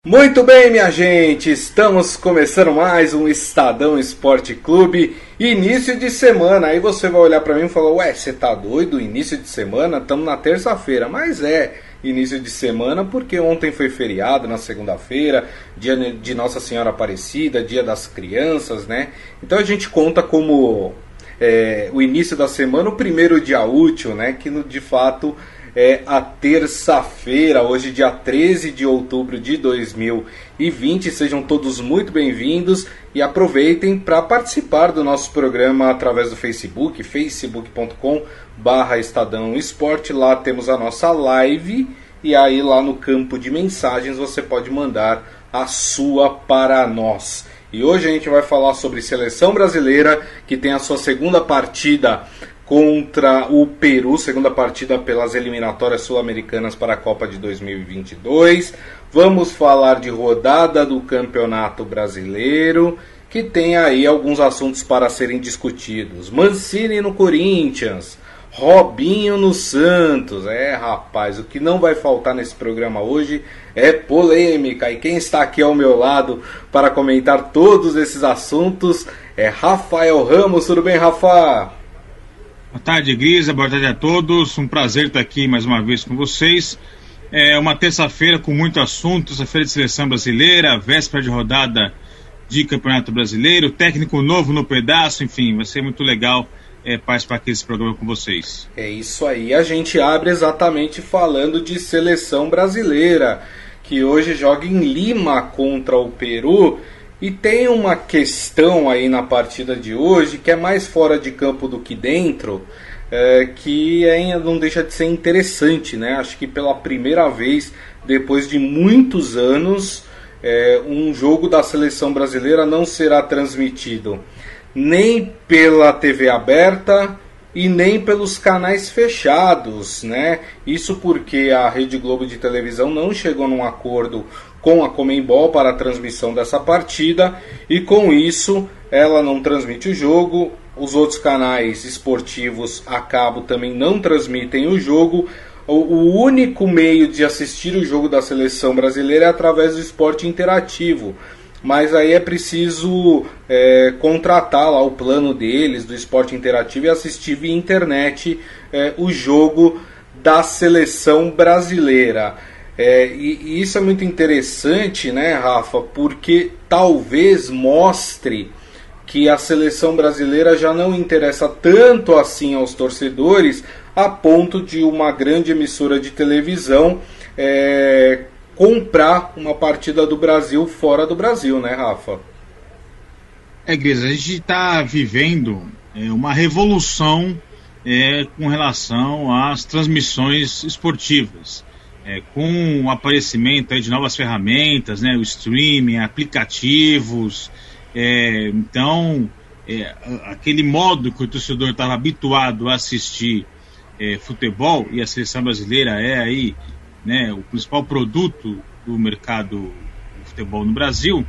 Muito bem, minha gente, estamos começando mais um Estadão Esporte Clube, início de semana. Aí você vai olhar pra mim e falar, ué, você tá doido? Início de semana? Estamos na terça-feira, mas início de semana porque ontem foi feriado, na segunda-feira, dia de Nossa Senhora Aparecida, dia das crianças, né? Então a gente conta como o início da semana, o primeiro dia útil, né? Que de fato é a terça-feira, hoje dia 13 de outubro de 2020. Sejam todos muito bem-vindos e aproveitem para participar do nosso programa através do Facebook, facebook.com/Estadão Esporte. Lá temos a nossa live e aí lá no campo de mensagens você pode mandar a sua para nós. E hoje a gente vai falar sobre seleção brasileira, que tem a sua segunda partida contra o Peru, segunda partida pelas eliminatórias sul-americanas para a Copa de 2022. Vamos falar de rodada do Campeonato Brasileiro, que tem aí alguns assuntos para serem discutidos. Mancini no Corinthians, Robinho no Santos. Rapaz, o que não vai faltar nesse programa hoje é polêmica. E quem está aqui ao meu lado para comentar todos esses assuntos é Rafael Ramos. Tudo bem, Rafa? Boa tarde, Grisa, boa tarde a todos, um prazer estar aqui mais uma vez com vocês. É uma terça-feira com muito assunto, terça-feira de seleção brasileira, véspera de rodada de Campeonato Brasileiro, técnico novo no pedaço, enfim, vai ser muito legal participar aqui desse programa com vocês. É isso aí, a gente abre exatamente falando de seleção brasileira, que hoje joga em Lima contra o Peru. E tem uma questão aí na partida de hoje que é mais fora de campo do que dentro, que ainda não deixa de ser interessante, né? Acho que pela primeira vez, depois de muitos anos, um jogo da seleção brasileira não será transmitido nem pela TV aberta e nem pelos canais fechados, né? Isso porque a Rede Globo de televisão não chegou num acordo com a Conmebol para a transmissão dessa partida, e com isso ela não transmite o jogo. Os outros canais esportivos a cabo também não transmitem o jogo. O único meio de assistir o jogo da seleção brasileira é através do esporte interativo, mas aí é preciso contratar lá o plano deles, do esporte interativo, e assistir via internet o jogo da seleção brasileira. E isso é muito interessante, né, Rafa? Porque talvez mostre que a seleção brasileira já não interessa tanto assim aos torcedores, a ponto de uma grande emissora de televisão comprar uma partida do Brasil fora do Brasil, né, Rafa? Grisa, a gente está vivendo uma revolução com relação às transmissões esportivas. Com o aparecimento de novas ferramentas, né, o streaming, aplicativos, então aquele modo que o torcedor estava habituado a assistir futebol, e a seleção brasileira aí, né, o principal produto do mercado do futebol no Brasil,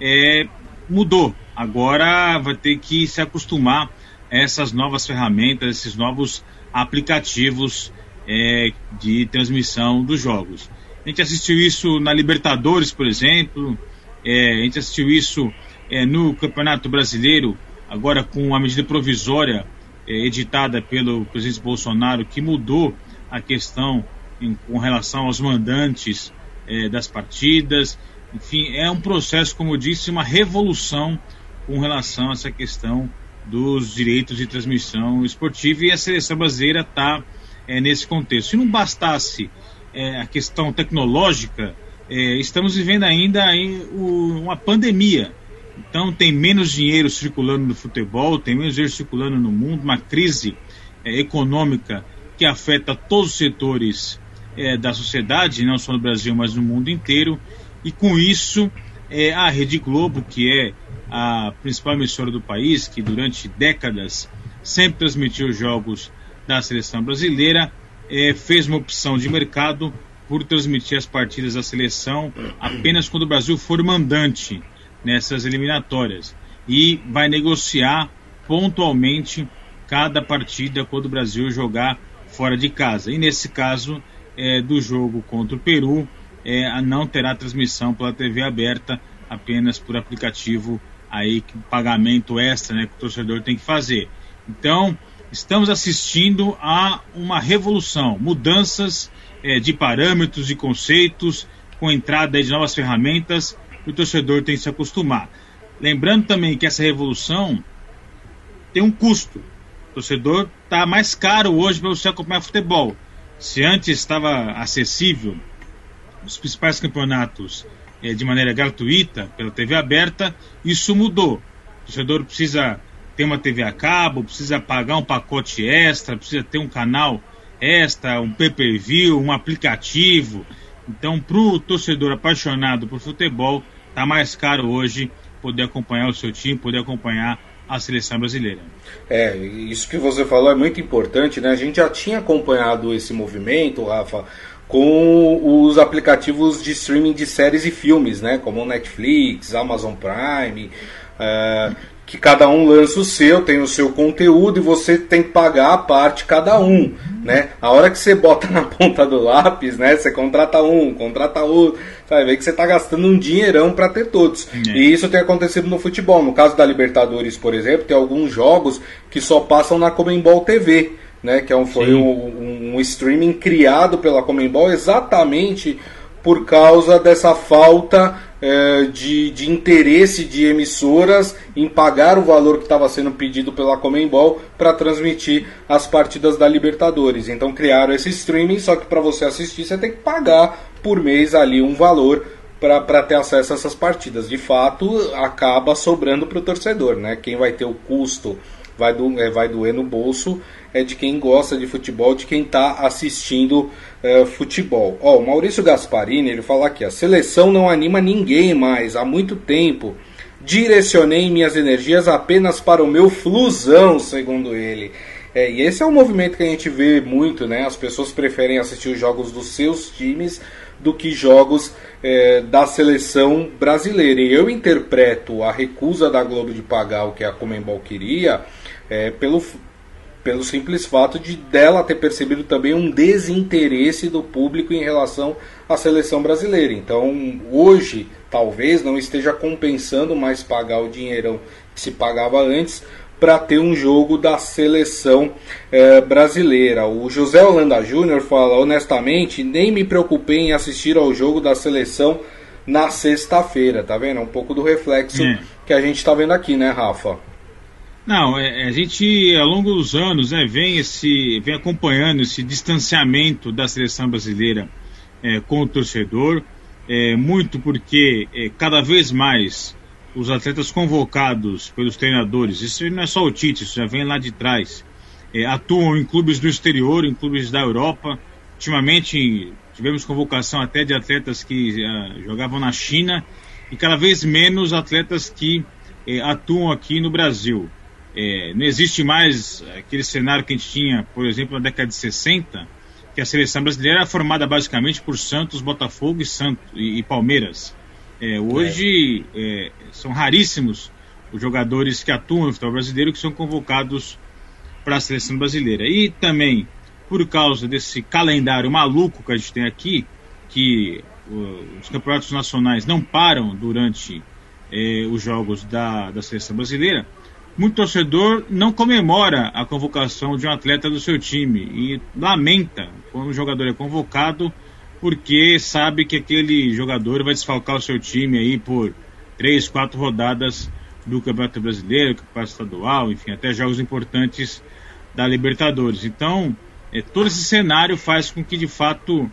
mudou. Agora vai ter que se acostumar a essas novas ferramentas, esses novos aplicativos de transmissão dos jogos. A gente assistiu isso na Libertadores, por exemplo, a gente assistiu isso no Campeonato Brasileiro, agora com a medida provisória editada pelo presidente Bolsonaro, que mudou a questão com relação aos mandantes das partidas. Enfim, é um processo, como eu disse, uma revolução com relação a essa questão dos direitos de transmissão esportiva, e a seleção brasileira está nesse contexto. Se não bastasse a questão tecnológica, estamos vivendo ainda uma pandemia. Então tem menos dinheiro circulando no futebol, tem menos dinheiro circulando no mundo, uma crise econômica que afeta todos os setores da sociedade, não só no Brasil, mas no mundo inteiro. E com isso, a Rede Globo, que é a principal emissora do país, que durante décadas sempre transmitiu jogos da seleção brasileira, fez uma opção de mercado por transmitir as partidas da seleção apenas quando o Brasil for mandante nessas eliminatórias, e vai negociar pontualmente cada partida quando o Brasil jogar fora de casa. E nesse caso do jogo contra o Peru, não terá transmissão pela TV aberta, apenas por aplicativo, aí que pagamento extra, né, que o torcedor tem que fazer. Então, estamos assistindo a uma revolução, mudanças de parâmetros e conceitos, com entrada de novas ferramentas, que o torcedor tem que se acostumar. Lembrando também que essa revolução tem um custo. O torcedor está mais caro hoje para você acompanhar futebol. Se antes estava acessível os principais campeonatos de maneira gratuita pela TV aberta, isso mudou. O torcedor precisa ter uma TV a cabo, precisa pagar um pacote extra, precisa ter um canal extra, um pay-per-view, um aplicativo. Então, para o torcedor apaixonado por futebol, está mais caro hoje poder acompanhar o seu time, poder acompanhar a seleção brasileira. Isso que você falou é muito importante, né? A gente já tinha acompanhado esse movimento, Rafa, com os aplicativos de streaming de séries e filmes, né? Como o Netflix, Amazon Prime, que cada um lança o seu, tem o seu conteúdo e você tem que pagar a parte cada um, né? A hora que você bota na ponta do lápis, né? Você contrata um, contrata outro, vai ver que você está gastando um dinheirão para ter todos. E isso tem acontecido no futebol. No caso da Libertadores, por exemplo, tem alguns jogos que só passam na Conmebol TV, né? Que foi um streaming criado pela Conmebol exatamente por causa dessa falta de interesse de emissoras em pagar o valor que estava sendo pedido pela Conmebol para transmitir as partidas da Libertadores. Então criaram esse streaming, só que para você assistir você tem que pagar por mês ali um valor para ter acesso a essas partidas. De fato, acaba sobrando para o torcedor, né? Quem vai ter o custo vai doer no bolso de quem gosta de futebol, de quem está assistindo futebol. O Maurício Gasparini, ele fala aqui: a seleção não anima ninguém mais há muito tempo. Direcionei minhas energias apenas para o meu Flusão, segundo ele. E esse é um movimento que a gente vê muito, né? As pessoas preferem assistir os jogos dos seus times do que jogos da seleção brasileira. E eu interpreto a recusa da Globo de pagar o que a Conmebol queria pelo simples fato de dela ter percebido também um desinteresse do público em relação à seleção brasileira. Então, hoje, talvez não esteja compensando mais pagar o dinheirão que se pagava antes para ter um jogo da seleção brasileira. O José Holanda Júnior fala: honestamente, nem me preocupei em assistir ao jogo da seleção na sexta-feira. Tá vendo? É um pouco do reflexo que a gente está vendo aqui, né, Rafa? Não, a gente ao longo dos anos, né, vem acompanhando esse distanciamento da seleção brasileira com o torcedor, muito porque cada vez mais os atletas convocados pelos treinadores, isso não é só o Tite, isso já vem lá de trás, atuam em clubes do exterior, em clubes da Europa. Ultimamente tivemos convocação até de atletas que jogavam na China, e cada vez menos atletas que atuam aqui no Brasil. Não existe mais aquele cenário que a gente tinha, por exemplo, na década de 60, que a seleção brasileira era formada basicamente por Santos, Botafogo e Palmeiras. Hoje são raríssimos os jogadores que atuam no futebol brasileiro que são convocados para a seleção brasileira. E também, por causa desse calendário maluco que a gente tem aqui, que os campeonatos nacionais não param durante os jogos da seleção brasileira, muito torcedor não comemora a convocação de um atleta do seu time e lamenta quando o jogador é convocado, porque sabe que aquele jogador vai desfalcar o seu time aí por 3, 4 rodadas do Campeonato Brasileiro, Campeonato Estadual, enfim, até jogos importantes da Libertadores. Então, todo esse cenário faz com que, de fato,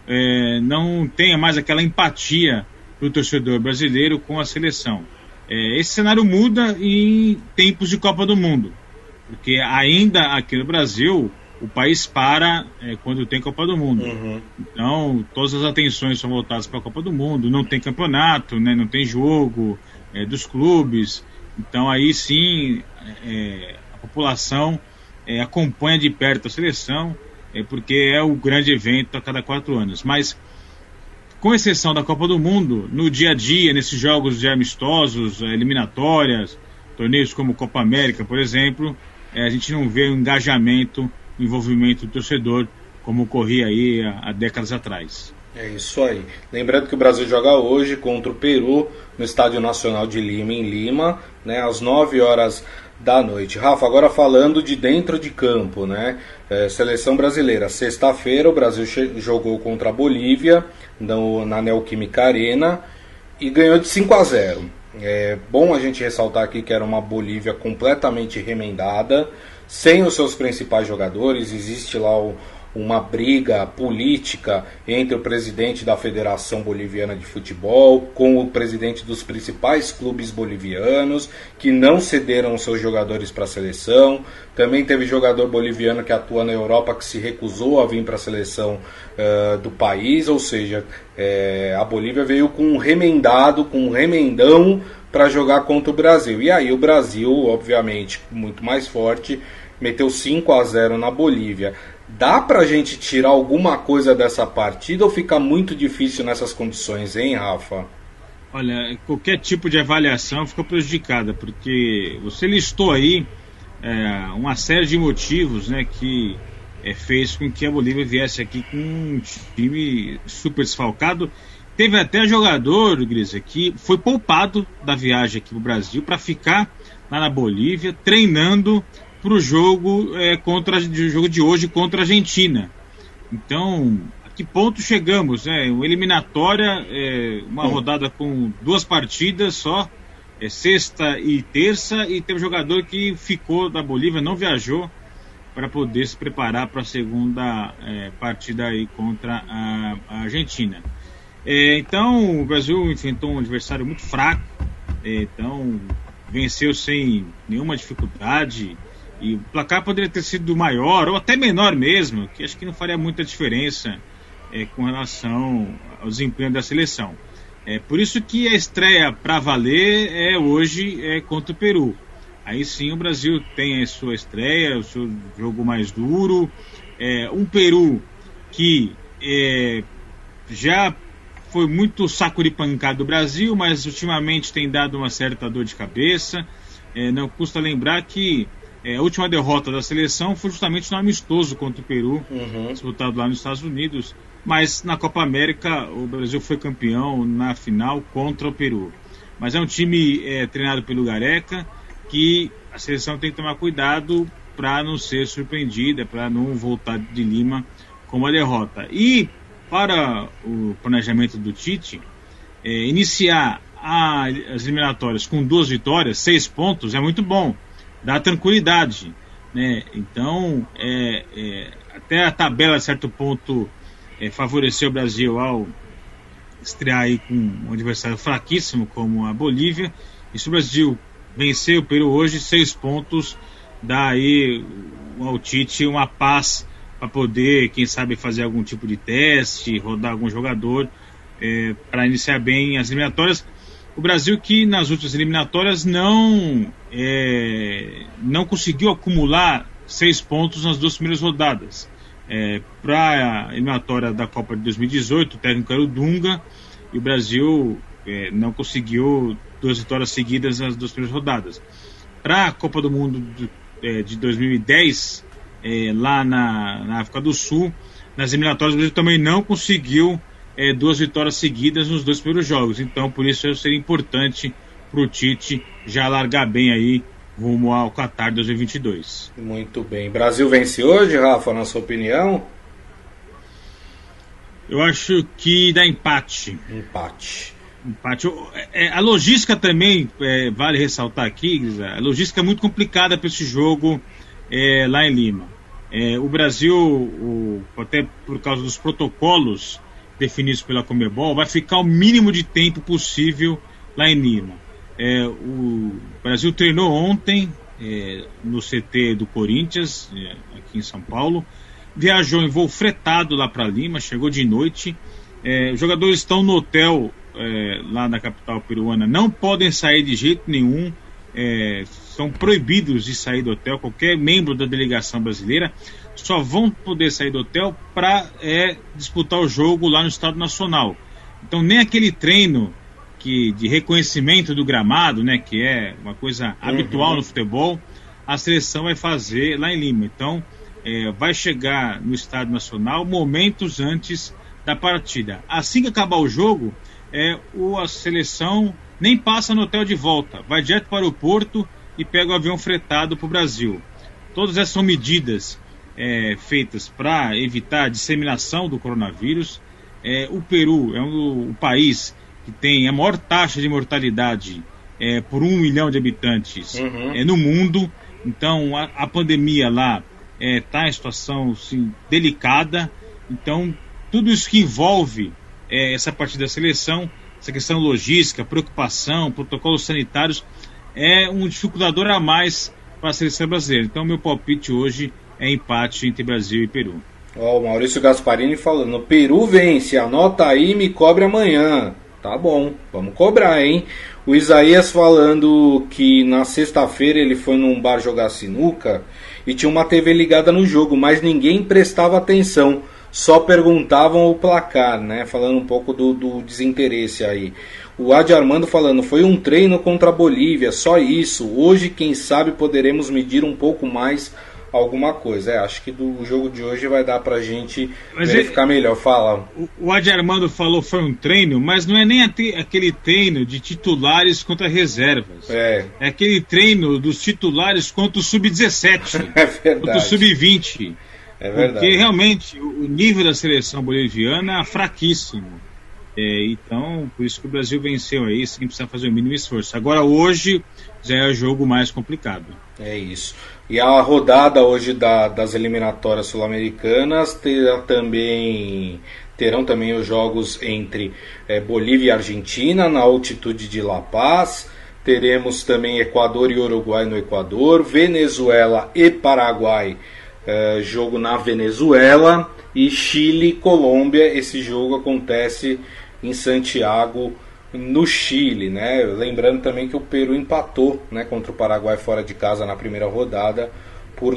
não tenha mais aquela empatia do torcedor brasileiro com a seleção. Esse cenário muda em tempos de Copa do Mundo, porque ainda aqui no Brasil o país para quando tem Copa do Mundo. Então todas as atenções são voltadas para a Copa do Mundo, não tem campeonato, né, não tem jogo dos clubes, então aí sim a população acompanha de perto a seleção, porque é o grande evento a cada 4 anos. Mas com exceção da Copa do Mundo, no dia a dia, nesses jogos de amistosos, eliminatórias, torneios como Copa América, por exemplo, a gente não vê o engajamento, o envolvimento do torcedor, como ocorria aí há décadas atrás. É isso aí. Lembrando que o Brasil joga hoje contra o Peru no Estádio Nacional de Lima, em Lima, né, às 9 horas da noite. Rafa, agora falando de dentro de campo, né? Seleção brasileira. Sexta-feira o Brasil jogou contra a Bolívia na Neoquímica Arena e ganhou de 5-0. É bom a gente ressaltar aqui que era uma Bolívia completamente remendada, sem os seus principais jogadores. Existe lá uma briga política entre o presidente da Federação Boliviana de Futebol com o presidente dos principais clubes bolivianos, que não cederam seus jogadores para a seleção. Também teve jogador boliviano que atua na Europa que se recusou a vir para a seleção do país, ou seja, a Bolívia veio com um remendado, com um remendão para jogar contra o Brasil. E aí o Brasil, obviamente, muito mais forte, meteu 5-0 na Bolívia. Dá pra gente tirar alguma coisa dessa partida ou fica muito difícil nessas condições, hein, Rafa? Olha, qualquer tipo de avaliação fica prejudicada, porque você listou aí uma série de motivos, né, que fez com que a Bolívia viesse aqui com um time super desfalcado. Teve até jogador, Grisa, que foi poupado da viagem aqui pro Brasil para ficar lá na Bolívia treinando para o jogo jogo de hoje contra a Argentina. Então, a que ponto chegamos? Uma eliminatória, uma rodada com 2 partidas só, sexta e terça, e teve um jogador que ficou da Bolívia, não viajou para poder se preparar para a segunda partida aí contra a Argentina. Então, o Brasil enfrentou um adversário muito fraco, então venceu sem nenhuma dificuldade. E o placar poderia ter sido maior ou até menor mesmo, que acho que não faria muita diferença com relação ao desempenho da seleção. Por isso que a estreia para valer hoje contra o Peru. Aí sim o Brasil tem a sua estreia, o seu jogo mais duro. Um Peru que já foi muito saco de pancada do Brasil, mas ultimamente tem dado uma certa dor de cabeça. Não custa lembrar que a última derrota da seleção foi justamente no amistoso contra o Peru, disputado lá nos Estados Unidos. Mas na Copa América o Brasil foi campeão na final contra o Peru. Mas é um time treinado pelo Gareca, que a seleção tem que tomar cuidado para não ser surpreendida, para não voltar de Lima com uma derrota. E para o planejamento do Tite, iniciar as eliminatórias com 2 vitórias, 6 pontos, é muito bom. Dá tranquilidade, né? Então, até a tabela, a certo ponto, favoreceu o Brasil ao estrear aí com um adversário fraquíssimo como a Bolívia. E se o Brasil vencer o Peru hoje, 6 pontos, dá aí ao Tite uma paz para poder, quem sabe, fazer algum tipo de teste, rodar algum jogador para iniciar bem as eliminatórias. O Brasil que nas últimas eliminatórias não conseguiu acumular 6 pontos nas 2 primeiras rodadas. Para a eliminatória da Copa de 2018, o técnico era o Dunga, e o Brasil não conseguiu 2 vitórias seguidas nas 2 primeiras rodadas. Para a Copa do Mundo de 2010, lá na África do Sul, nas eliminatórias o Brasil também não conseguiu 2 vitórias seguidas nos 2 primeiros jogos. Então, por isso seria importante para o Tite já largar bem aí rumo ao Qatar 2022. Muito bem. Brasil vence hoje, Rafa, na sua opinião? Eu acho que dá empate. Empate. A logística também, vale ressaltar aqui, a logística é muito complicada para esse jogo lá em Lima. O Brasil, até por causa dos protocolos definidos pela Conmebol, vai ficar o mínimo de tempo possível lá em Lima. O Brasil treinou ontem no CT do Corinthians, aqui em São Paulo, viajou em voo fretado lá para Lima, chegou de noite. Os jogadores estão no hotel lá na capital peruana, não podem sair de jeito nenhum, são proibidos de sair do hotel. Qualquer membro da delegação brasileira só vão poder sair do hotel para disputar o jogo lá no Estádio Nacional. Então nem aquele treino de reconhecimento do gramado, né, que é uma coisa habitual no futebol, a seleção vai fazer lá em Lima. Então vai chegar no Estádio Nacional momentos antes da partida. Assim que acabar o jogo, a seleção nem passa no hotel de volta, vai direto para o aeroporto e pega o avião fretado para o Brasil. Todas essas são medidas feitas para evitar a disseminação do coronavírus. O Peru é o país que tem a maior taxa de mortalidade por 1 milhão de habitantes no mundo. Então a pandemia lá está em situação assim, delicada. Então tudo isso que envolve essa parte da seleção, essa questão logística, preocupação, protocolos sanitários, é um dificultador a mais para a seleção brasileira. Então meu palpite hoje é empate entre Brasil e Peru. O Maurício Gasparini falando, Peru vence, anota aí, me cobre amanhã. Tá bom, vamos cobrar, hein? O Isaías falando que na sexta-feira ele foi num bar jogar sinuca e tinha uma TV ligada no jogo, mas ninguém prestava atenção, só perguntavam o placar, né? Falando um pouco do desinteresse aí. O Adi Armando falando, foi um treino contra a Bolívia, só isso. Hoje, quem sabe, poderemos medir um pouco mais alguma coisa. Acho que do jogo de hoje vai dar pra gente verificar melhor. Fala. O Adi Armando falou foi um treino, mas não é nem aquele treino de titulares contra reservas. É aquele treino dos titulares contra o Sub-17, contra o Sub-20. É verdade. Porque realmente o nível da seleção boliviana é fraquíssimo. Então, por isso que o Brasil venceu aí, sem precisar fazer o mínimo esforço. Agora, hoje, já é o jogo mais complicado. É isso. E a rodada hoje das eliminatórias sul-americanas terão também os jogos entre Bolívia e Argentina, na altitude de La Paz. Teremos também Equador e Uruguai no Equador, Venezuela e Paraguai, jogo na Venezuela, e Chile e Colômbia. Esse jogo acontece em Santiago, no Chile, né? Lembrando também que o Peru empatou, né, contra o Paraguai fora de casa na primeira rodada por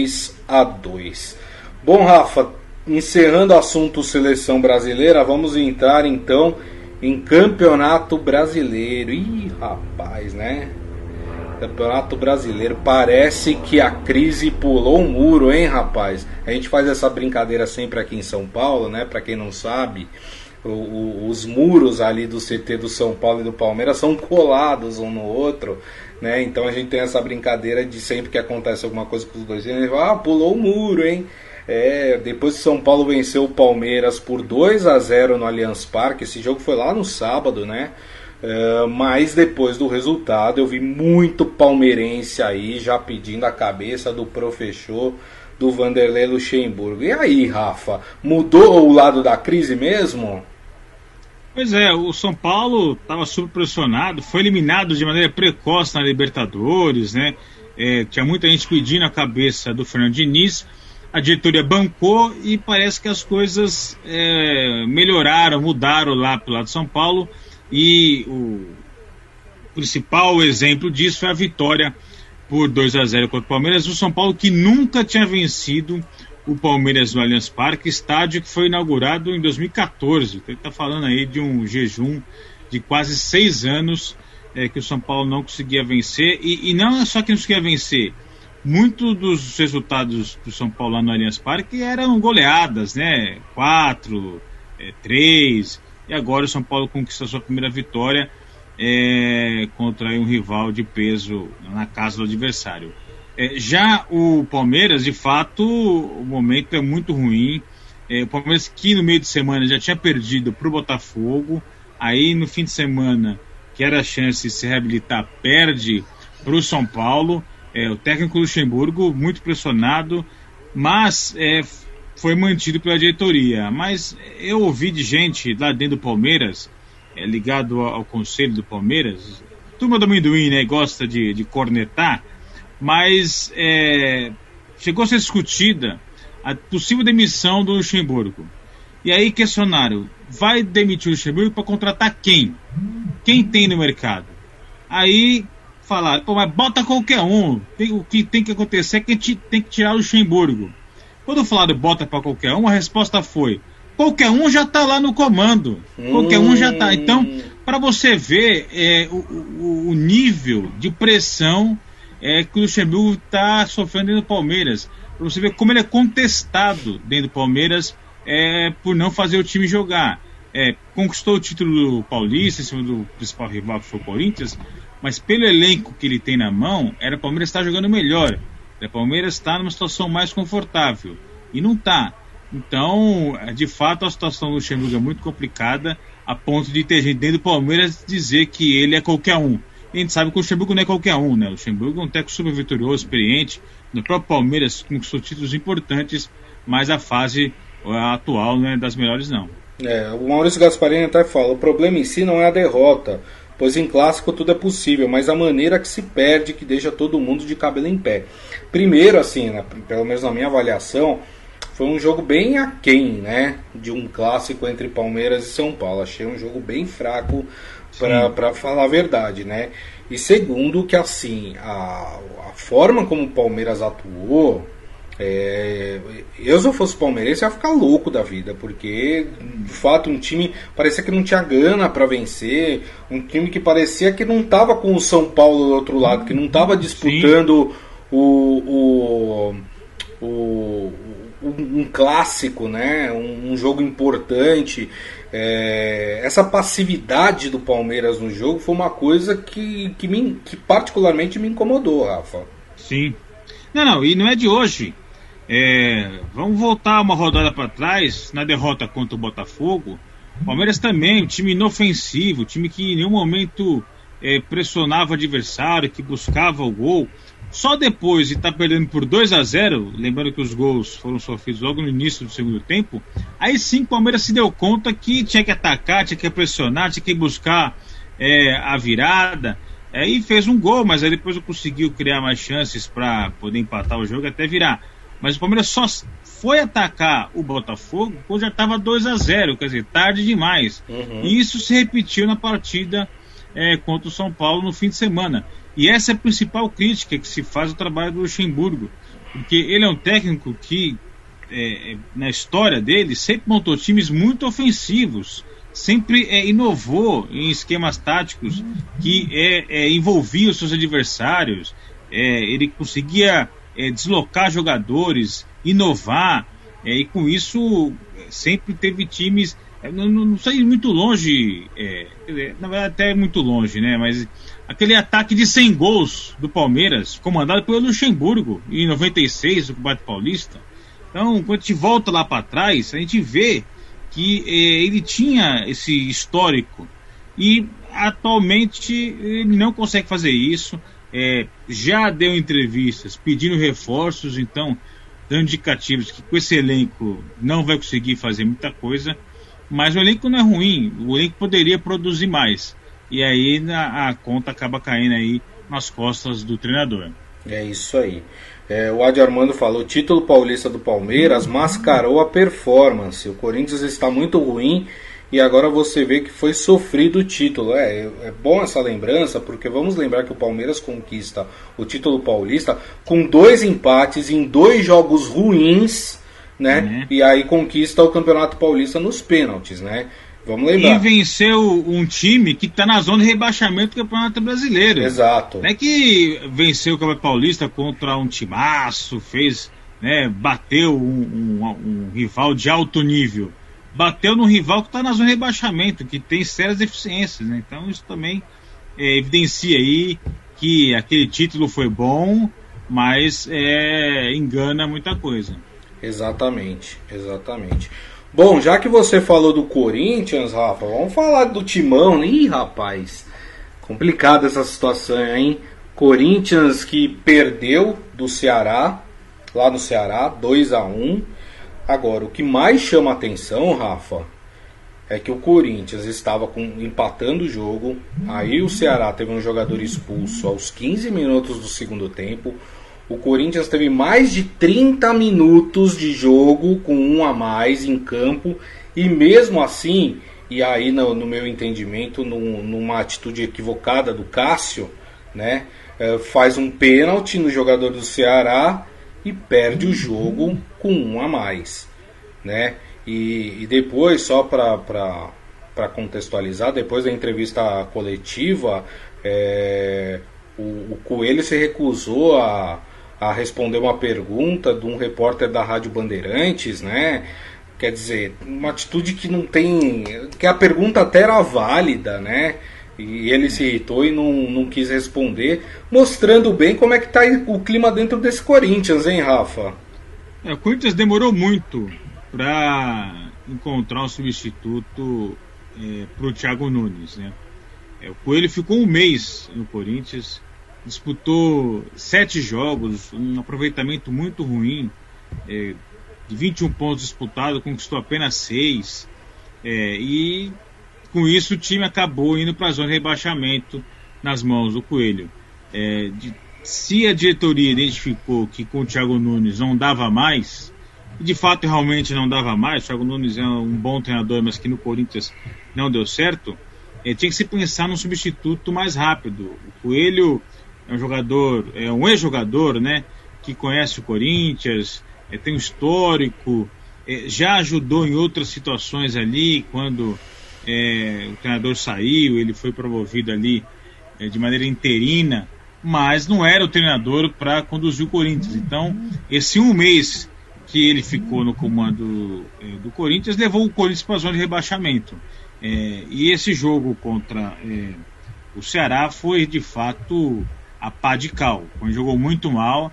2-2. Bom, Rafa, encerrando o assunto seleção brasileira, vamos entrar então em Campeonato Brasileiro. Ih, rapaz, né? Campeonato Brasileiro, parece que a crise pulou um muro, hein, rapaz? A gente faz essa brincadeira sempre aqui em São Paulo, né? Pra quem não sabe, os muros ali do CT do São Paulo e do Palmeiras são colados um no outro, né? Então a gente tem essa brincadeira de sempre que acontece alguma coisa com os dois, a gente fala, pulou o muro, hein? Depois que São Paulo venceu o Palmeiras por 2-0 no Allianz Parque, esse jogo foi lá no sábado, né? Mas depois do resultado eu vi muito palmeirense aí já pedindo a cabeça do professor, do Vanderlei Luxemburgo. E aí, Rafa, mudou o lado da crise mesmo? Pois é, o São Paulo estava subpressionado, foi eliminado de maneira precoce na Libertadores, né? Tinha muita gente pedindo a cabeça do Fernando Diniz, a diretoria bancou e parece que as coisas melhoraram, mudaram lá pro lado de São Paulo, e o principal exemplo disso foi a vitória por 2-0 contra o Palmeiras. O São Paulo, que nunca tinha vencido o Palmeiras no Allianz Parque, estádio que foi inaugurado em 2014. Então ele está falando aí de um jejum de quase 6 anos que o São Paulo não conseguia vencer. E não é só que não conseguia vencer. Muitos dos resultados do São Paulo lá no Allianz Parque eram goleadas, né? 4, 3. E agora o São Paulo conquistou a sua primeira vitória contra um rival de peso na casa do adversário. Já o Palmeiras, de fato, o momento é muito ruim. O Palmeiras, que no meio de semana já tinha perdido para o Botafogo, aí no fim de semana, que era a chance de se reabilitar, perde para o São Paulo. O técnico Luxemburgo muito pressionado, mas foi mantido pela diretoria. Mas eu ouvi de gente lá dentro do Palmeiras, ligado ao conselho do Palmeiras, turma do amendoim, né, gosta de cornetar, mas chegou a ser discutida a possível demissão do Luxemburgo. E aí questionaram, vai demitir o Luxemburgo para contratar quem? Quem tem no mercado? Aí falaram, mas bota qualquer um, o que tem que acontecer é que a gente tem que tirar o Luxemburgo. Quando falaram bota para qualquer um, a resposta foi, qualquer um já está lá no comando. Qualquer um já está. Então, para você ver o nível de pressão que o Luxemburgo está sofrendo dentro do Palmeiras, para você ver como ele é contestado dentro do Palmeiras por não fazer o time jogar. Conquistou o título paulista em cima do principal rival, que foi o Corinthians, mas pelo elenco que ele tem na mão, era o Palmeiras estar jogando melhor. O Palmeiras está numa situação mais confortável. E não está. Então, de fato, a situação do Luxemburgo é muito complicada, a ponto de ter gente dentro do Palmeiras dizer que ele é qualquer um. E a gente sabe que o Luxemburgo não é qualquer um, né? O Luxemburgo é um técnico super vitorioso, experiente. No próprio Palmeiras conquistou títulos importantes, mas a fase atual não é das melhores, não. O Maurício Gasparini até fala: o problema em si não é a derrota, pois em clássico tudo é possível, mas a maneira que se perde que deixa todo mundo de cabelo em pé. Primeiro, assim, né, pelo menos na minha avaliação, foi um jogo bem aquém, né, de um clássico entre Palmeiras e São Paulo. Achei um jogo bem fraco, para falar a verdade, né? E segundo, que assim, a forma como o Palmeiras atuou, eu, se eu fosse palmeirense, ia ficar louco da vida, porque de fato um time parecia que não tinha gana para vencer, um time que parecia que não estava com o São Paulo do outro lado, que não estava disputando um clássico, né? Um jogo importante. Essa passividade do Palmeiras no jogo foi uma coisa que particularmente me incomodou, Rafa. Sim. Não, e não é de hoje. Vamos voltar uma rodada para trás, na derrota contra o Botafogo. O Palmeiras também, um time inofensivo, um time que em nenhum momento pressionava o adversário, que buscava o gol. Só depois de estar perdendo por 2-0, lembrando que os gols foram sofridos logo no início do segundo tempo, aí sim o Palmeiras se deu conta que tinha que atacar, tinha que pressionar, tinha que buscar a virada. Aí fez um gol, mas aí depois conseguiu criar mais chances para poder empatar o jogo e até virar. Mas o Palmeiras só foi atacar o Botafogo quando já estava 2-0, quer dizer, tarde demais. E isso se repetiu na partida contra o São Paulo no fim de semana. E essa é a principal crítica que se faz ao trabalho do Luxemburgo, porque ele é um técnico que, na história dele, sempre montou times muito ofensivos, sempre inovou em esquemas táticos que envolviam os seus adversários, ele conseguia deslocar jogadores, inovar, e com isso sempre teve times, não sei muito longe, na verdade até muito longe, né? Mas aquele ataque de 100 gols do Palmeiras, comandado pelo Luxemburgo em 96, o Campeonato Paulista. Então, quando a gente volta lá para trás, a gente vê que ele tinha esse histórico e atualmente ele não consegue fazer isso. Já deu entrevistas pedindo reforços, então dando indicativos que com esse elenco não vai conseguir fazer muita coisa, mas o elenco não é ruim, o elenco poderia produzir mais, e aí a conta acaba caindo aí nas costas do treinador. É isso aí. O Adi Armando falou: o título paulista do Palmeiras mascarou a performance, o Corinthians está muito ruim e agora você vê que foi sofrido o título. É bom essa lembrança, porque vamos lembrar que o Palmeiras conquista o título paulista com 2 empates em 2 jogos ruins, né? E aí conquista o Campeonato Paulista nos pênaltis, né? Vamos lembrar. E venceu um time que está na zona de rebaixamento do Campeonato Brasileiro. Exato. Não é que venceu o Campeonato Paulista contra um timaço, bateu um rival de alto nível. Bateu num rival que está na zona de rebaixamento, que tem sérias deficiências, né? Então isso também evidencia aí que aquele título foi bom, mas engana muita coisa. Exatamente. Bom, já que você falou do Corinthians, Rafa, vamos falar do Timão. Ih, rapaz, complicada essa situação, hein? Corinthians que perdeu do Ceará, lá no Ceará, 2-1. Agora, o que mais chama a atenção, Rafa, é que o Corinthians estava empatando o jogo, aí o Ceará teve um jogador expulso aos 15 minutos do segundo tempo. O Corinthians teve mais de 30 minutos de jogo com 1 a mais em campo, e mesmo assim, e aí no meu entendimento, numa atitude equivocada do Cássio, né, faz um pênalti no jogador do Ceará e perde o jogo com 1 a mais, né? E depois, só para contextualizar, depois da entrevista coletiva, o Coelho se recusou a responder uma pergunta de um repórter da Rádio Bandeirantes, né? Quer dizer, uma atitude que não tem... que a pergunta até era válida, né? E ele se irritou e não quis responder, mostrando bem como é que tá o clima dentro desse Corinthians, hein, Rafa? O Corinthians demorou muito para encontrar um substituto para o Thiago Nunes, né? O Coelho ficou um mês no Corinthians, disputou 7 jogos, um aproveitamento muito ruim, de 21 pontos disputados, conquistou apenas 6, e com isso o time acabou indo para a zona de rebaixamento nas mãos do Coelho. Se a diretoria identificou que com o Thiago Nunes não dava mais, e de fato realmente não dava mais, o Thiago Nunes é um bom treinador, mas que no Corinthians não deu certo, tinha que se pensar num substituto mais rápido. O Coelho é um jogador, é um ex-jogador, né, que conhece o Corinthians, tem um histórico, já ajudou em outras situações ali, quando o treinador saiu, ele foi promovido ali de maneira interina, mas não era o treinador para conduzir o Corinthians. Então, esse um mês que ele ficou no comando do Corinthians levou o Corinthians para a zona de rebaixamento. E esse jogo contra o Ceará foi de fato a pá de cal. O Corinthians jogou muito mal,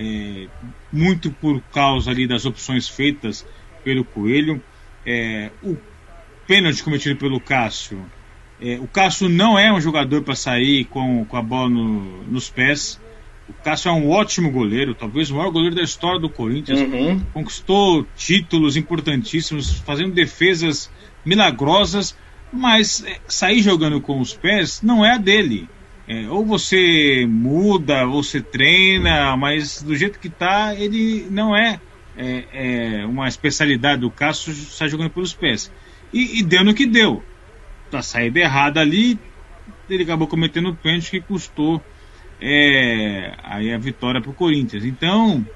muito por causa ali das opções feitas pelo Coelho. O pênalti cometido pelo Cássio, o Cássio não é um jogador para sair com a bola nos pés. O Cássio é um ótimo goleiro, talvez o maior goleiro da história do Corinthians. Conquistou títulos importantíssimos, fazendo defesas milagrosas, mas sair jogando com os pés não é a dele. Ou você muda, ou você treina, mas do jeito que tá, ele não é uma especialidade do Cássio sair jogando pelos pés. E deu no que deu. A saída errada ali, ele acabou cometendo o pênalti que custou aí a vitória para o Corinthians. Então,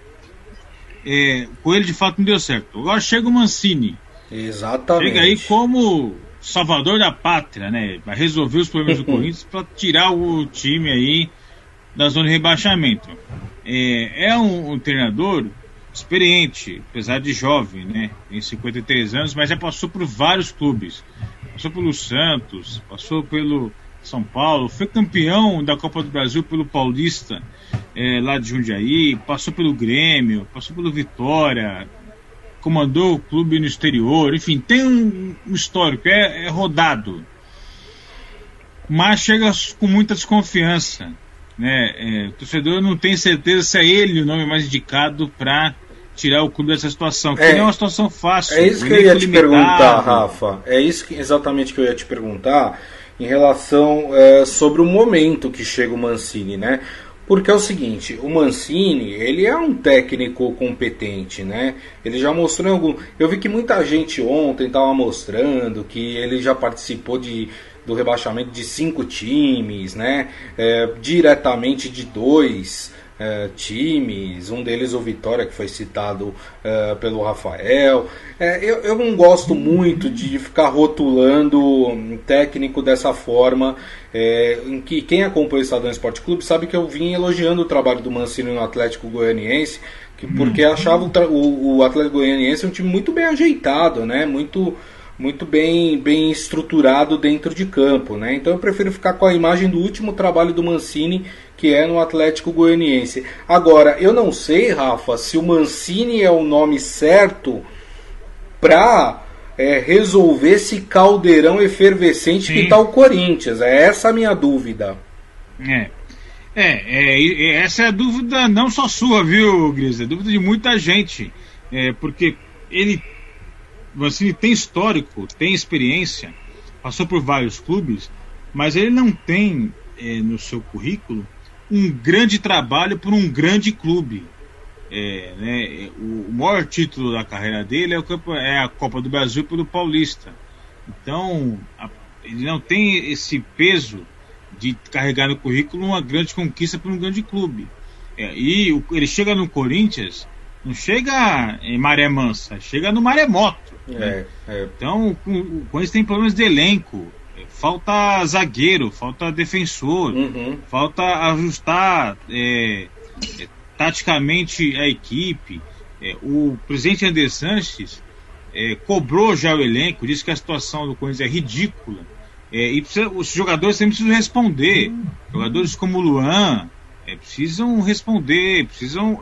com ele de fato não deu certo. Agora chega o Mancini. Exatamente. Chega aí como salvador da pátria, né? Vai resolver os problemas do Corinthians para tirar o time aí da zona de rebaixamento. É um treinador experiente, apesar de jovem, né? Tem 53 anos, mas já passou por vários clubes. Passou pelo Santos, passou pelo São Paulo, foi campeão da Copa do Brasil pelo Paulista, lá de Jundiaí, passou pelo Grêmio, passou pelo Vitória, comandou o clube no exterior, enfim, tem um histórico, é rodado. Mas chega com muita desconfiança, né? O torcedor não tem certeza se é ele o nome mais indicado para tirar o clube dessa situação, que não é uma situação fácil. É isso que eu ia te perguntar, Rafa. É isso exatamente que eu ia te perguntar em relação sobre o momento que chega o Mancini, né? Porque é o seguinte, o Mancini, ele é um técnico competente, né? Ele já mostrou em algum... Eu vi que muita gente ontem estava mostrando que ele já participou do rebaixamento de 5 times, né? Diretamente de 2 times, um deles o Vitória, que foi citado pelo Rafael. Eu não gosto muito de ficar rotulando um técnico dessa forma, em que quem acompanha o Estadão Esporte Clube sabe que eu vim elogiando o trabalho do Mancini no Atlético Goianiense, porque achava o Atlético Goianiense um time muito bem ajeitado, né? Muito bem estruturado dentro de campo, né? Então eu prefiro ficar com a imagem do último trabalho do Mancini, que é no Atlético Goianiense. Agora, eu não sei, Rafa, se o Mancini é o nome certo para resolver esse caldeirão efervescente que está o Corinthians. É essa a minha dúvida. Essa é a dúvida não só sua, viu, Gris? É a dúvida de muita gente. Porque o Mancini tem histórico, tem experiência, passou por vários clubes, mas ele não tem no seu currículo um grande trabalho por um grande clube. O maior título da carreira dele é a Copa do Brasil pelo Paulista. Então, ele não tem esse peso de carregar no currículo uma grande conquista por um grande clube. E ele chega no Corinthians, não chega em maré mansa, chega no maremoto. Então, o Corinthians tem problemas de elenco. Falta zagueiro, falta defensor, falta ajustar taticamente a equipe. O presidente André Sanches cobrou já o elenco, disse que a situação do Corinthians é ridícula, e os jogadores sempre precisam responder. Jogadores como o Luan precisam responder, precisam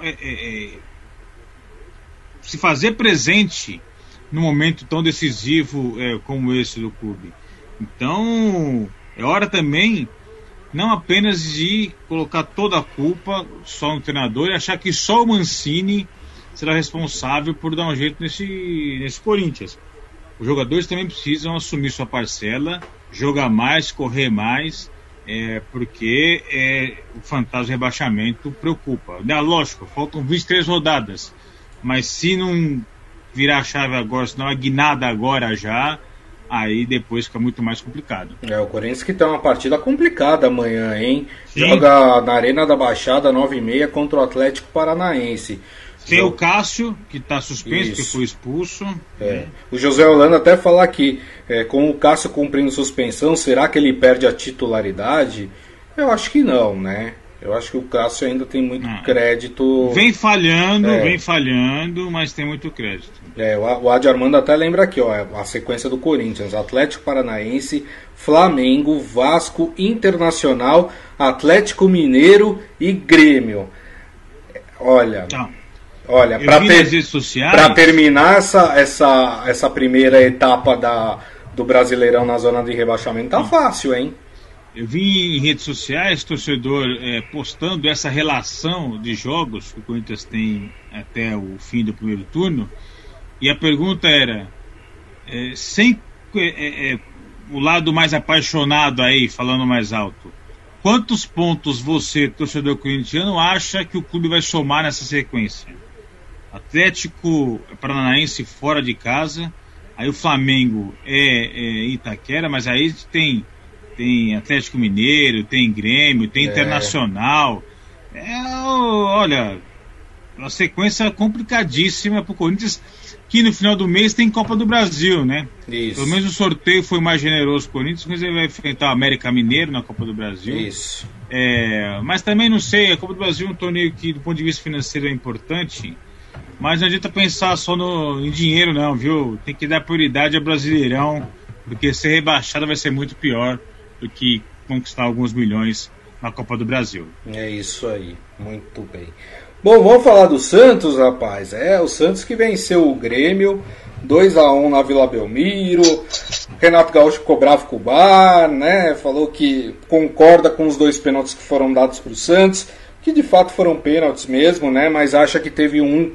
se fazer presente num momento tão decisivo como esse do clube. Então é hora também não apenas de colocar toda a culpa só no treinador e achar que só o Mancini será responsável por dar um jeito nesse Corinthians. Os jogadores também precisam assumir sua parcela, jogar mais, correr mais, porque o fantasma de rebaixamento preocupa. Lógico, faltam 23 rodadas, mas se não virar a chave agora, se não é guinada agora já, aí depois fica muito mais complicado. O Corinthians que tem uma partida complicada amanhã, hein? Sim. Joga na Arena da Baixada, 9h30, contra o Atlético Paranaense. Tem o Cássio, que está suspenso, que foi expulso. O José Holanda até fala aqui, com o Cássio cumprindo suspensão, será que ele perde a titularidade? Eu acho que não, né? Eu acho que o Cássio ainda tem muito crédito. Vem falhando, mas tem muito crédito. O Adi Armando até lembra aqui, a sequência do Corinthians: Atlético Paranaense, Flamengo, Vasco, Internacional, Atlético Mineiro e Grêmio. Olha, para terminar essa primeira etapa do Brasileirão na zona de rebaixamento, tá fácil, hein? Eu vi em redes sociais torcedor postando essa relação de jogos que o Corinthians tem até o fim do primeiro turno, e a pergunta era, sem o lado mais apaixonado aí, falando mais alto, quantos pontos você, torcedor corintiano, acha que o clube vai somar nessa sequência? Atlético Paranaense fora de casa, aí o Flamengo Itaquera, mas aí tem Atlético Mineiro, tem Grêmio, tem Internacional. Olha, uma sequência complicadíssima para o Corinthians, que no final do mês tem Copa do Brasil, né? Isso. Pelo menos o sorteio foi mais generoso para o Corinthians, mas ele vai enfrentar o América Mineiro na Copa do Brasil. Isso. Mas também não sei, a Copa do Brasil é um torneio que do ponto de vista financeiro é importante, mas não adianta pensar só em dinheiro não, viu? Tem que dar prioridade ao Brasileirão, porque ser rebaixado vai ser muito pior do que conquistar alguns milhões na Copa do Brasil. É isso aí, muito bem. Bom, vamos falar do Santos, rapaz. O Santos que venceu o Grêmio 2-1 na Vila Belmiro. Renato Gaúcho ficou bravo com o VAR, né? Falou que concorda com os 2 pênaltis que foram dados para o Santos, que de fato foram pênaltis mesmo, né? Mas acha que teve um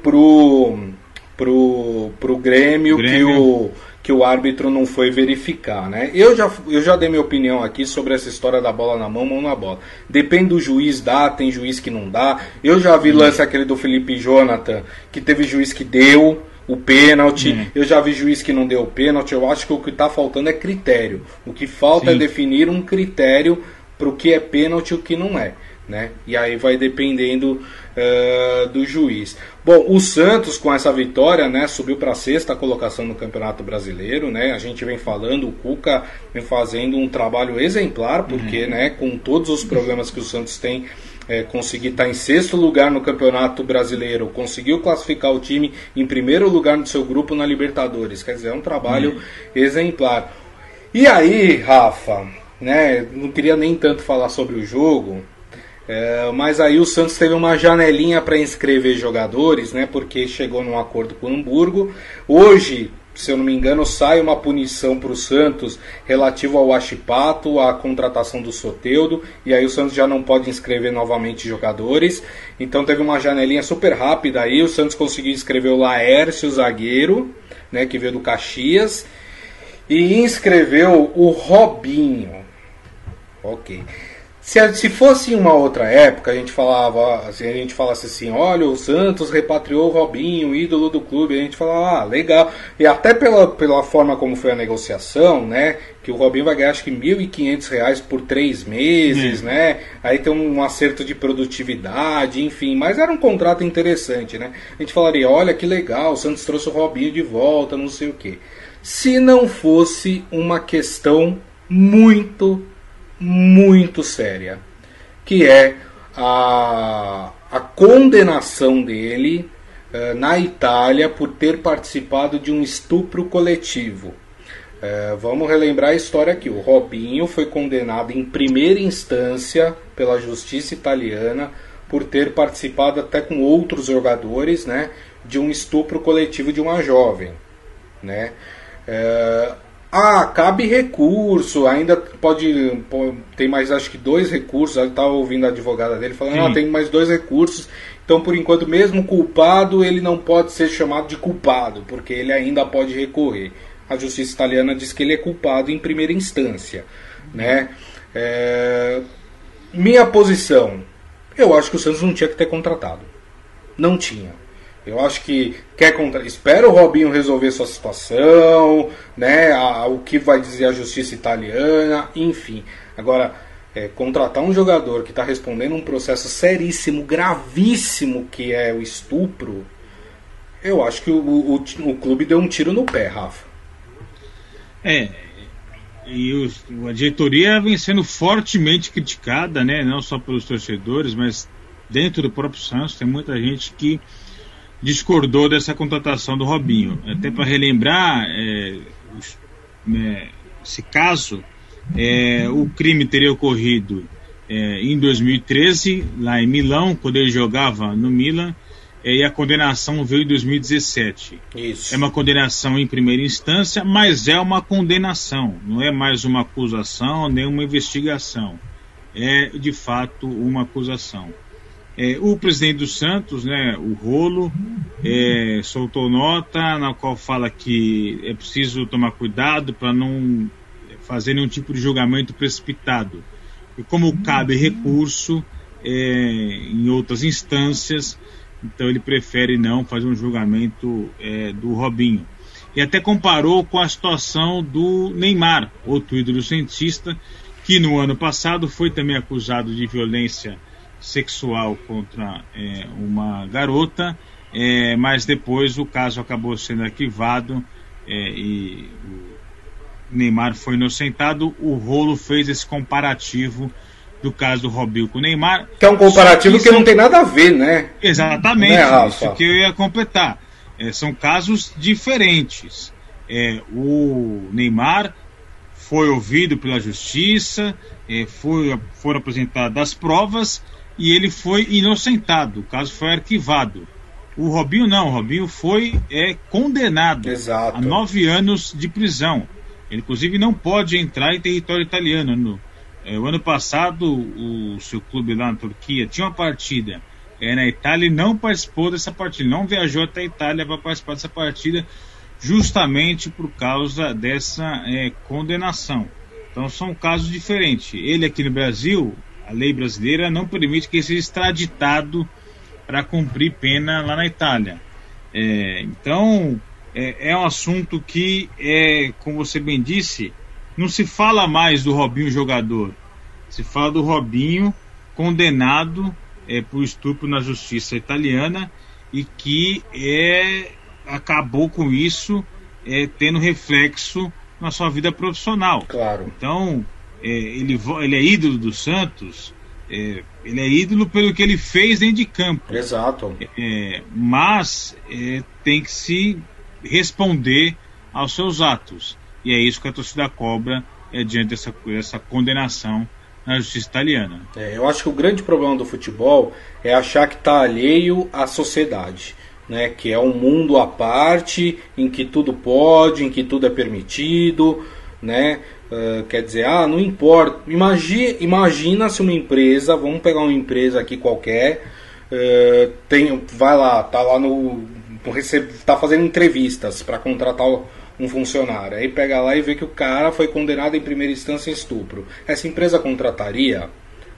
pro Grêmio. Que o árbitro não foi verificar, né? Eu já dei minha opinião aqui sobre essa história da bola na mão na bola. Depende do juiz, tem juiz que não dá. Eu já vi lance aquele do Felipe Jonathan, que teve juiz que deu o pênalti. Eu já vi juiz que não deu o pênalti. Eu acho que o que está faltando é critério. O que falta é definir um critério para o que é pênalti e o que não é, né? E aí vai dependendo do juiz. Bom, o Santos com essa vitória, né, subiu para a 6ª colocação no Campeonato Brasileiro, né? A gente vem falando, o Cuca vem fazendo um trabalho exemplar, porque, né, com todos os problemas que o Santos tem, conseguir estar em 6º lugar no Campeonato Brasileiro, conseguiu classificar o time em 1º lugar no seu grupo na Libertadores. Quer dizer, é um trabalho exemplar. E aí, Rafa, né, não queria nem tanto falar sobre o jogo, mas aí o Santos teve uma janelinha para inscrever jogadores, né, porque chegou num acordo com o Hamburgo. Hoje, se eu não me engano, sai uma punição para o Santos relativo ao Huachipato, à contratação do Soteldo, e aí o Santos já não pode inscrever novamente jogadores. Então teve uma janelinha super rápida aí, o Santos conseguiu inscrever o Laércio, zagueiro, né, que veio do Caxias, e inscreveu o Robinho. Ok. Se fosse em uma outra época, a gente falasse assim, olha, o Santos repatriou o Robinho, ídolo do clube, a gente falava, legal. E até pela forma como foi a negociação, né, que o Robinho vai ganhar acho que R$1.500 por 3 meses, né, aí tem um acerto de produtividade, enfim, mas era um contrato interessante, né. A gente falaria, olha que legal, o Santos trouxe o Robinho de volta, não sei o quê. Se não fosse uma questão muito séria, que é a condenação dele na Itália por ter participado de um estupro coletivo. Vamos relembrar a história aqui. O Robinho foi condenado em primeira instância pela justiça italiana por ter participado até com outros jogadores, né, de um estupro coletivo de uma jovem, né? Cabe recurso, ainda tem mais, acho que 2 recursos. Eu estava ouvindo a advogada dele falando, tem mais 2 recursos. Então, por enquanto, mesmo culpado, ele não pode ser chamado de culpado, porque ele ainda pode recorrer. A justiça italiana diz que ele é culpado em primeira instância, né? Minha posição, eu acho que o Santos não tinha que ter contratado. Não tinha. Eu acho que espera o Robinho resolver sua situação, né? O que vai dizer a justiça italiana, enfim. Agora, contratar um jogador que está respondendo um processo seríssimo, gravíssimo, que é o estupro, eu acho que o clube deu um tiro no pé, Rafa. E a diretoria vem sendo fortemente criticada, né? Não só pelos torcedores, mas dentro do próprio Santos tem muita gente que discordou dessa contratação do Robinho. Até para relembrar esse caso, o crime teria ocorrido em 2013, lá em Milão, quando ele jogava no Milan, e a condenação veio em 2017. Isso. É uma condenação em primeira instância, mas é uma condenação, não é mais uma acusação nem uma investigação. É de fato uma acusação. O presidente do Santos, né, o Rolo, soltou nota na qual fala que é preciso tomar cuidado para não fazer nenhum tipo de julgamento precipitado. E como cabe recurso em outras instâncias, então ele prefere não fazer um julgamento do Robinho. E até comparou com a situação do Neymar, outro ídolo cientista, que no ano passado foi também acusado de violência sexual contra uma garota, mas depois o caso acabou sendo arquivado e o Neymar foi inocentado. O Rolo fez esse comparativo do caso do Robinho com o Neymar, que é um comparativo que não tem nada a ver, né? Exatamente, isso que eu ia completar. São casos diferentes. O Neymar foi ouvido pela justiça, foram apresentadas as provas e ele foi inocentado, o caso foi arquivado. O Robinho não, o Robinho foi condenado a 9 anos de prisão. Ele, inclusive, não pode entrar em território italiano. O ano passado, o seu clube lá na Turquia tinha uma partida na Itália e não participou dessa partida, não viajou até a Itália para participar dessa partida, justamente por causa dessa condenação. Então são casos diferentes. Ele aqui no Brasil, a lei brasileira não permite que ele seja extraditado para cumprir pena lá na Itália. Então é um assunto que, como você bem disse, não se fala mais do Robinho jogador, se fala do Robinho condenado por estupro na justiça italiana e que acabou com isso tendo reflexo na sua vida profissional. Claro. Então ele é ídolo do Santos, ele é ídolo pelo que ele fez dentro de campo. Exato. Mas tem que se responder aos seus atos. E é isso que a torcida cobra diante dessa condenação na justiça italiana. Eu acho que o grande problema do futebol é achar que está alheio à sociedade, né? Que é um mundo à parte, em que tudo pode, em que tudo é permitido, né? Quer dizer, não importa. Imagina se uma empresa, vamos pegar uma empresa aqui qualquer, vai lá, tá fazendo entrevistas para contratar um funcionário, aí pega lá e vê que o cara foi condenado em primeira instância em estupro. Essa empresa contrataria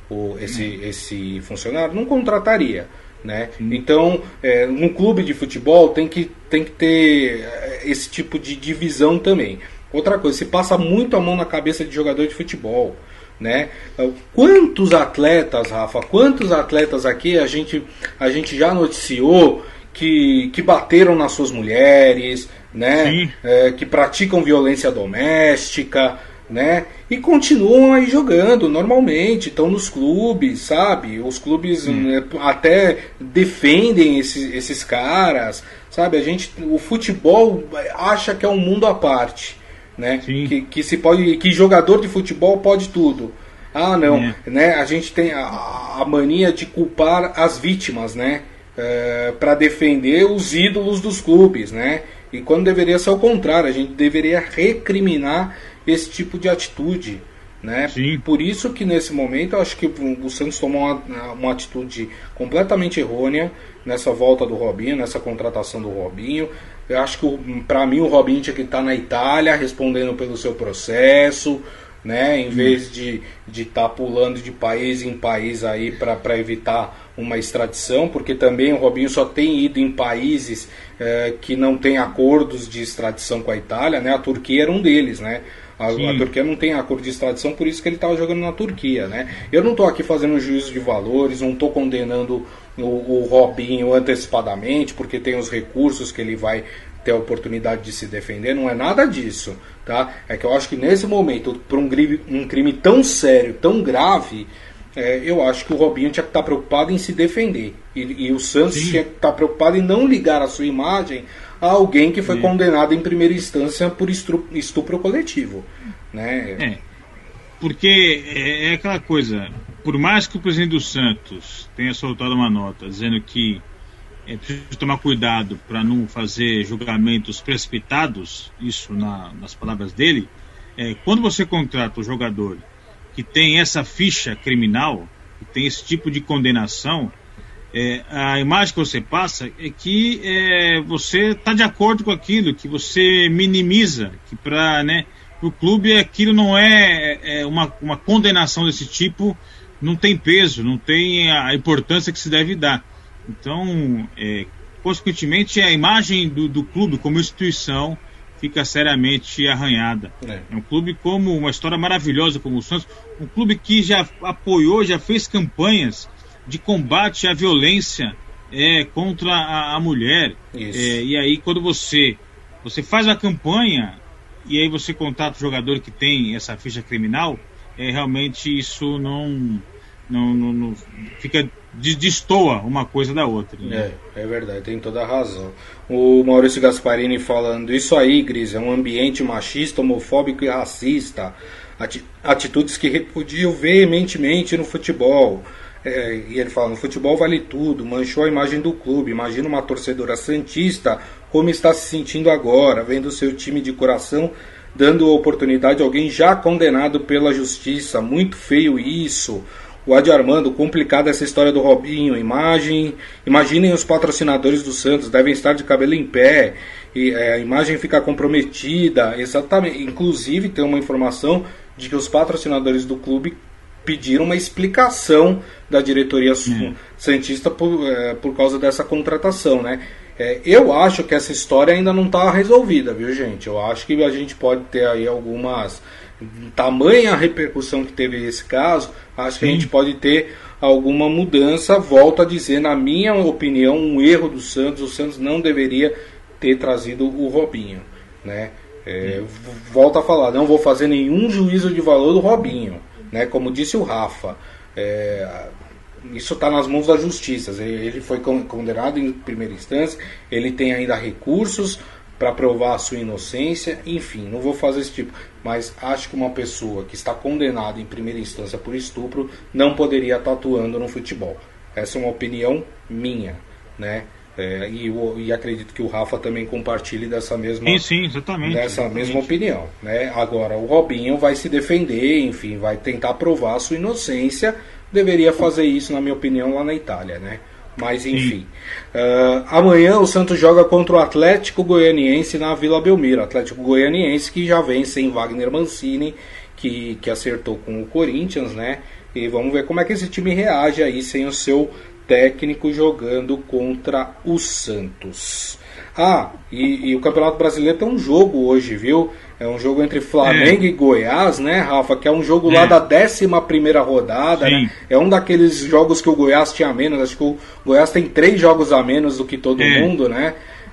esse funcionário? Não contrataria, né? Então, um clube de futebol tem que ter esse tipo de divisão também. Outra coisa, se passa muito a mão na cabeça de jogador de futebol, né? Quantos atletas, Rafa, aqui a gente já noticiou que bateram nas suas mulheres, né? Que praticam violência doméstica, né? E continuam aí jogando normalmente, estão nos clubes, sabe? Os clubes até defendem esses caras, sabe? O futebol acha que é um mundo à parte, né? Que jogador de futebol pode tudo. Ah, não, né? A gente tem a mania de culpar as vítimas, né? Para defender os ídolos dos clubes, né? E quando deveria ser o contrário, a gente deveria recriminar esse tipo de atitude, né? Por isso que nesse momento eu acho que o Santos tomou uma atitude completamente errônea nessa volta do Robinho, nessa contratação do Robinho. Eu acho que para mim o Robinho tinha que estar na Itália respondendo pelo seu processo, né? Em vez de estar pulando de país em país aí para evitar uma extradição, porque também o Robinho só tem ido em países que não tem acordos de extradição com a Itália, né? A Turquia era um deles, né? A Turquia não tem acordo de extradição, por isso que ele estava jogando na Turquia, né? Eu não estou aqui fazendo um juízo de valores, não estou condenando o Robinho antecipadamente, porque tem os recursos que ele vai ter a oportunidade de se defender, não é nada disso, tá? É que eu acho que nesse momento, por um crime tão sério, tão grave, eu acho que o Robinho tinha que estar preocupado em se defender. E o Santos tinha que estar preocupado em não ligar a sua imagem a alguém que foi condenado em primeira instância por estupro coletivo, né? Porque é aquela coisa, por mais que o presidente do Santos tenha soltado uma nota dizendo que é preciso tomar cuidado para não fazer julgamentos precipitados, isso nas palavras dele, quando você contrata o jogador que tem essa ficha criminal, que tem esse tipo de condenação, a imagem que você passa é que você está de acordo com aquilo, que você minimiza, que para o clube aquilo não uma condenação desse tipo, não tem peso, não tem a importância que se deve dar. Então, consequentemente, a imagem do clube como instituição fica seriamente arranhada. É um clube como uma história maravilhosa como o Santos, um clube que já apoiou, já fez campanhas de combate à violência contra a mulher. E aí quando você faz a campanha e aí você contrata o jogador que tem essa ficha criminal, realmente isso não fica, destoa uma coisa da outra, né? É verdade, tem toda a razão. O Maurício Gasparini falando, isso aí, Gris, é um ambiente machista, homofóbico e racista, atitudes que repudiam veementemente no futebol. E ele fala, no futebol vale tudo, manchou a imagem do clube. Imagina uma torcedora santista como está se sentindo agora, vendo o seu time de coração dando oportunidade a alguém já condenado pela justiça. Muito feio isso. O Adi Armando, complicada essa história do Robinho. Imaginem os patrocinadores do Santos, devem estar de cabelo em pé, e a imagem fica comprometida. Exatamente. Inclusive tem uma informação de que os patrocinadores do clube pediram uma explicação da diretoria santista por causa dessa contratação, né? Eu acho que essa história ainda não está resolvida, viu, gente? Eu acho que a gente pode ter aí algumas... Tamanha repercussão que teve esse caso, acho que a gente pode ter alguma mudança. Volto a dizer, na minha opinião, um erro do Santos. O Santos não deveria ter trazido o Robinho, né? Volto a falar, não vou fazer nenhum juízo de valor do Robinho, né? Como disse o Rafa, isso está nas mãos da justiça. Ele foi condenado em primeira instância, ele tem ainda recursos para provar a sua inocência, enfim, não vou fazer esse tipo, mas acho que uma pessoa que está condenada em primeira instância por estupro não poderia estar atuando no futebol. Essa é uma opinião minha, né? E acredito que o Rafa também compartilhe dessa mesma, exatamente, mesma opinião, né? Agora o Robinho vai se defender, enfim, vai tentar provar a sua inocência, deveria fazer isso, na minha opinião, lá na Itália, né? Mas enfim, amanhã o Santos joga contra o Atlético Goianiense na Vila Belmiro. Atlético Goianiense que já vem sem Wagner Mancini, que acertou com o Corinthians, né? E vamos ver como é que esse time reage aí sem o seu técnico jogando contra o Santos. E o Campeonato Brasileiro tem um jogo hoje, viu? É um jogo entre Flamengo e Goiás, né, Rafa? Que é um jogo lá da 11ª rodada, né? É um daqueles jogos que o Goiás tinha menos. Acho que o Goiás tem 3 jogos a menos do que todo mundo, né?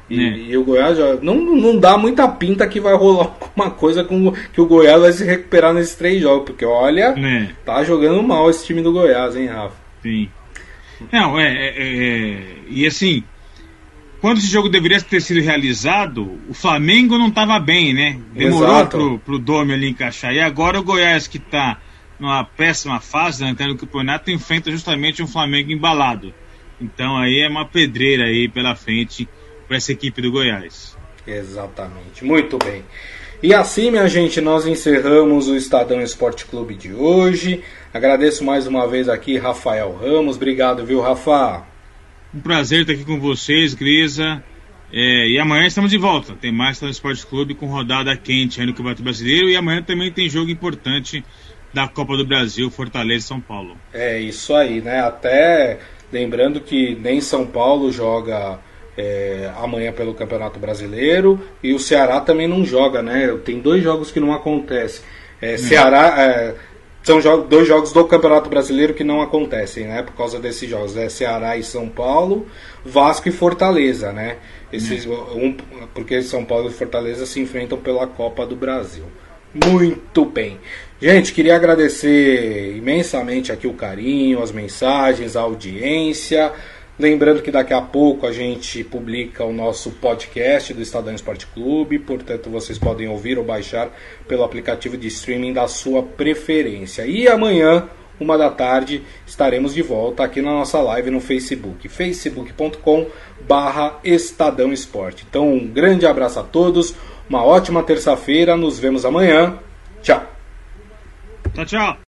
E o Goiás já não dá muita pinta que vai rolar alguma coisa com que o Goiás vai se recuperar nesses 3 jogos, porque olha, tá jogando mal esse time do Goiás, hein, Rafa? Sim. Não, e assim, quando esse jogo deveria ter sido realizado, o Flamengo não estava bem, né? Demorou pro Dome ali encaixar. E agora o Goiás, que está numa péssima fase, né, no campeonato, enfrenta justamente um Flamengo embalado. Então aí é uma pedreira aí pela frente para essa equipe do Goiás. Exatamente, muito bem. E assim, minha gente, nós encerramos o Estadão Esporte Clube de hoje. Agradeço mais uma vez aqui Rafael Ramos. Obrigado, viu, Rafa? Um prazer estar aqui com vocês, Grisa. E amanhã estamos de volta. Tem mais Estadão Esporte Clube com rodada quente aí no Campeonato Brasileiro. E amanhã também tem jogo importante da Copa do Brasil, Fortaleza e São Paulo. É isso aí, né? Até lembrando que nem São Paulo joga amanhã pelo Campeonato Brasileiro e o Ceará também não joga, né? Tem 2 jogos que não acontecem. Ceará são 2 jogos do Campeonato Brasileiro que não acontecem, né? Por causa desses jogos, Ceará e São Paulo, Vasco e Fortaleza, né? Porque São Paulo e Fortaleza se enfrentam pela Copa do Brasil. Muito bem. Gente, queria agradecer imensamente aqui o carinho, as mensagens, a audiência. Lembrando que daqui a pouco a gente publica o nosso podcast do Estadão Esporte Clube, portanto vocês podem ouvir ou baixar pelo aplicativo de streaming da sua preferência. E amanhã, 1 da tarde, estaremos de volta aqui na nossa live no Facebook, facebook.com/Estadão Esporte. Então um grande abraço a todos, uma ótima terça-feira, nos vemos amanhã. Tchau. Tchau, tchau.